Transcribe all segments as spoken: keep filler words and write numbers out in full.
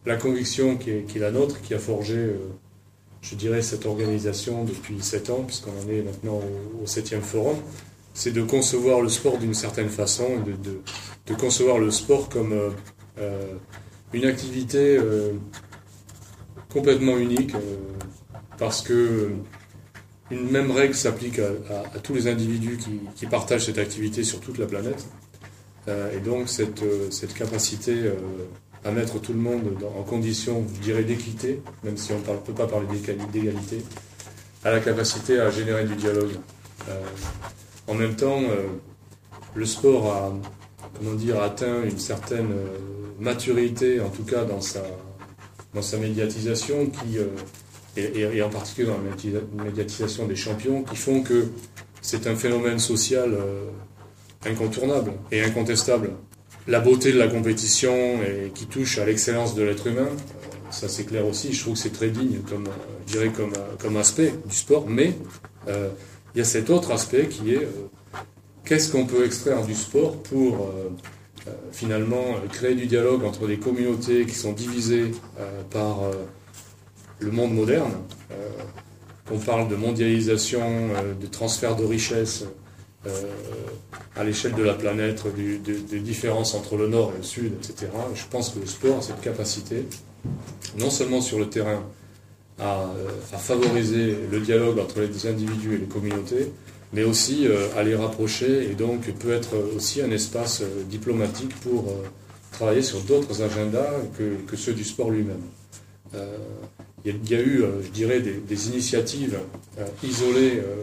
la conviction qui est, qui est la nôtre, qui a forgé, euh, je dirais, cette organisation depuis sept ans, puisqu'on en est maintenant au, au septième forum, c'est de concevoir le sport d'une certaine façon, de, de, de concevoir le sport comme euh, euh, une activité euh, complètement unique, euh, parce que une même règle s'applique à, à, à tous les individus qui, qui partagent cette activité sur toute la planète. Euh, et donc cette, euh, cette capacité euh, à mettre tout le monde dans, en condition, je dirais, d'équité, même si on ne peut pas parler d'égalité, à la capacité à générer du dialogue. Euh, en même temps, euh, le sport a, comment dire, atteint une certaine euh, maturité, en tout cas dans sa, dans sa médiatisation, qui, euh, et, et en particulier dans la médiatisation des champions, qui font que c'est un phénomène social euh, incontournable et incontestable. La beauté de la compétition et qui touche à l'excellence de l'être humain, ça c'est clair aussi, je trouve que c'est très digne comme, je dirais comme, comme aspect du sport, mais euh, il y a cet autre aspect qui est euh, qu'est-ce qu'on peut extraire du sport pour euh, euh, finalement créer du dialogue entre des communautés qui sont divisées euh, par euh, le monde moderne. Euh, on parle de mondialisation, euh, de transfert de richesses, Euh, à l'échelle de la planète, du, de, des différences entre le nord et le sud, et cetera. Je pense que le sport a cette capacité, non seulement sur le terrain, à, à favoriser le dialogue entre les individus et les communautés, mais aussi euh, à les rapprocher, et donc peut être aussi un espace euh, diplomatique pour euh, travailler sur d'autres agendas que, que ceux du sport lui-même. Euh, il y, y a eu, euh, je dirais, des, des initiatives euh, isolées, euh,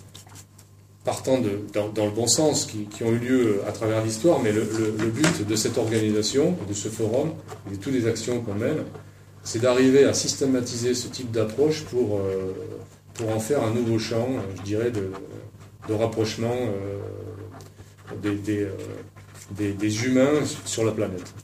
partant de, dans, dans le bon sens, qui, qui ont eu lieu à travers l'histoire, mais le, le, le but de cette organisation, de ce forum, et de toutes les actions qu'on mène, c'est d'arriver à systématiser ce type d'approche pour, euh, pour en faire un nouveau champ, je dirais, de, de rapprochement euh, des, des, euh, des, des humains sur la planète.